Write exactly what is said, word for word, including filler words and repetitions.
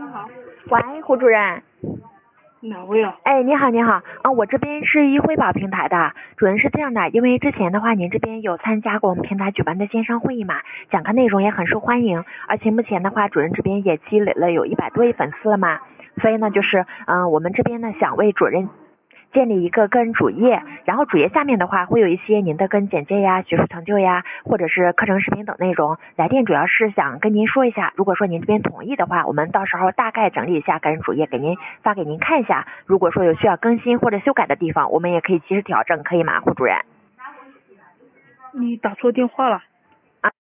喂，胡主任。 哪位啊？ 哎，你好，你好啊，我这边是一辉宝平台的，主任是这样的，因为之前的话，您这边有参加过我们平台举办的线上会议嘛，讲课内容也很受欢迎，而且目前的话，主任这边也积累了有一百多位粉丝了嘛，所以呢，就是嗯、呃，我们这边呢想为主任建立一个个人主页，然后主页下面的话会有一些您的个人简介呀、学术成就呀，或者是课程视频等内容。来电主要是想跟您说一下，如果说您这边同意的话，我们到时候大概整理一下个人主页，给您发给您看一下。如果说有需要更新或者修改的地方，我们也可以及时调整，可以吗，胡主任？ 你打错电话了。